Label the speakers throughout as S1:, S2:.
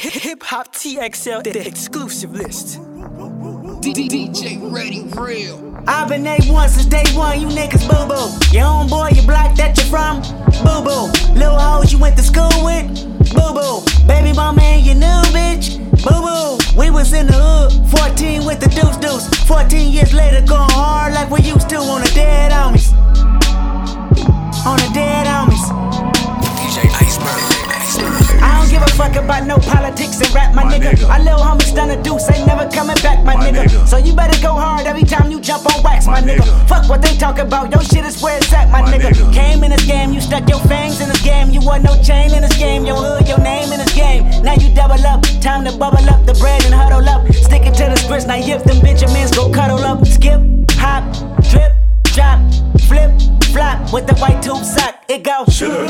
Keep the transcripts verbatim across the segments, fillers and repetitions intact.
S1: Hip Hop T X L, the exclusive list.
S2: D J Ready Real.
S3: I've been A one since day one, you niggas boo boo. Your homeboy, your block that you're from, boo boo. Little hoes you went to school with, boo boo. Baby mama and your new bitch, boo boo. We was in the hood, fourteen with the deuce deuce. fourteen years later, going hard like we used to on the dead homies. On the dead homies.
S1: D J Iceberg.
S3: I don't give a fuck about no politics and rap, my, my nigga. nigga. Our little homie stunner deuce ain't never coming back, my, my nigga. nigga. So you better go hard every time you jump on wax, my, my nigga. nigga. Fuck what they talk about, your shit is where it's at, my, my nigga. nigga. Came in this game, you stuck your fangs in this game. You want no chain in this game, your hood, your name in this game. Now you double up, time to bubble up the bread and huddle up. Stick it to the scripts, now if them Benjamins go cuddle up. Skip, hop, drip, drop, flip, flop with the white tube sock. It go.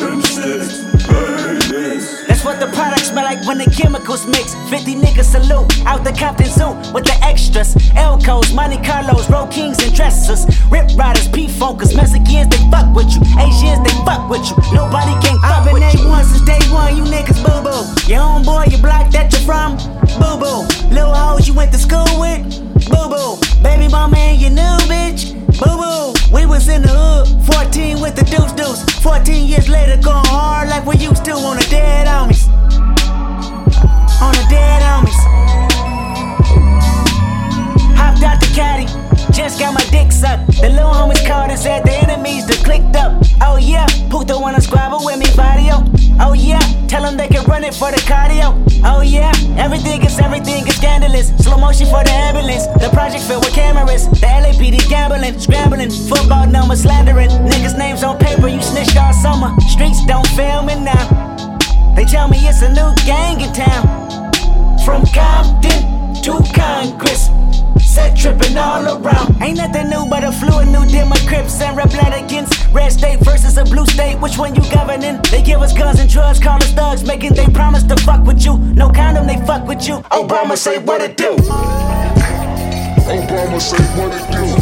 S3: That's what the products smell like when the chemicals mix. fifty niggas salute out the Compton Zoo with the extras. Elcos, Monte Carlos, Roll Kings and dressers. Rip Riders, P-Funkers, Mexicans, they fuck with you. Asians, they fuck with you. Nobody can fuck with you. I've been A one since day one, you niggas boo-boo. Your homeboy, your block that you're from, boo-boo. Little hoes you went to school with, boo-boo. Baby mama and your new bitch, boo-boo. We was in the hood, fourteen with the deuce deuce. fourteen years later, going hard like we used to on the dead homies. On the dead homies. Hopped out the caddy, just got my dick sucked. The little homies called and said the enemies that clicked up. Oh yeah, Puto wanna squabble with me, Vadio. Oh yeah, tell them they can run it for the cardio. Oh yeah, everything is everything is scandalous. Slow motion for the ambulance. The project filled with cameras. The L A P D gambling, scrambling, football numbers slandering. Niggas' names on paper, you snitched all summer. Streets don't fail me now. They tell me it's a new gang in town. From Compton to Congress, set tripping all around. Ain't nothing new but a fluid new Demo Crips and Red Blood against Red State versus a Blue State. Which one you governing? They give us guns and drugs, call us thugs, making they promise to fuck with you. No condom, they fuck with you. Obama say what it do.
S4: Obama say what it do.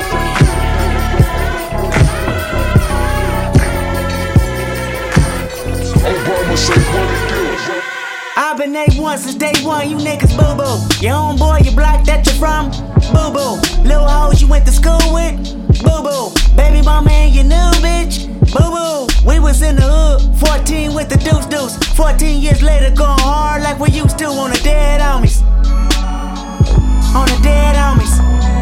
S4: Obama say what it do.
S3: I've been A one since day one, you niggas boo-boo. Your homeboy, your block that you're from, boo-boo. Little hoes you went to school with, boo-boo. Baby mama and your new bitch, boo-boo. We was in the hood, fourteen with the deuce deuce. fourteen years later, going hard like we used to on the dead homies. On the dead homies.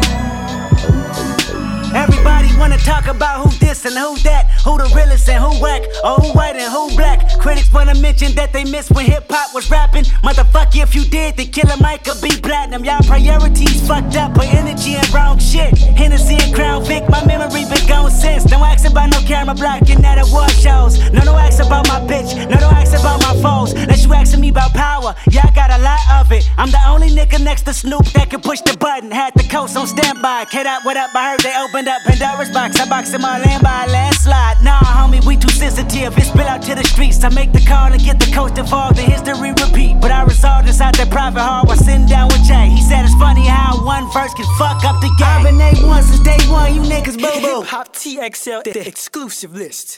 S3: Everybody wanna talk about who this and who that, who the realest and who whack, or who white and who black. Critics wanna mention that they missed when hip-hop was rapping. Motherfucker, if you did, the Killer Mike could be platinum. Y'all priorities fucked up, put energy in wrong shit. Hennessy and Crown Vic, my memory been gone since. Don't ask about no camera blocking at award shows. No, don't ask about my bitch, no, don't ask about my foes. Unless you asking me about power, yeah, I got a lot of it. I'm the only nigga next to Snoop that can push the button. Had the coast on standby, K Dot, what up, I heard they opened up Pandora's box. I boxed in my land by a landslide. Nah, homie, we too sensitive. It spill out to the streets. I make the call and get the coast involved. The history repeat. But I resolved inside that private heart while sitting down with Jay. He said it's funny how one verse can fuck up the game. I've been A one since day one, you niggas boo boo.
S1: Hip Hop T X L, the exclusive list.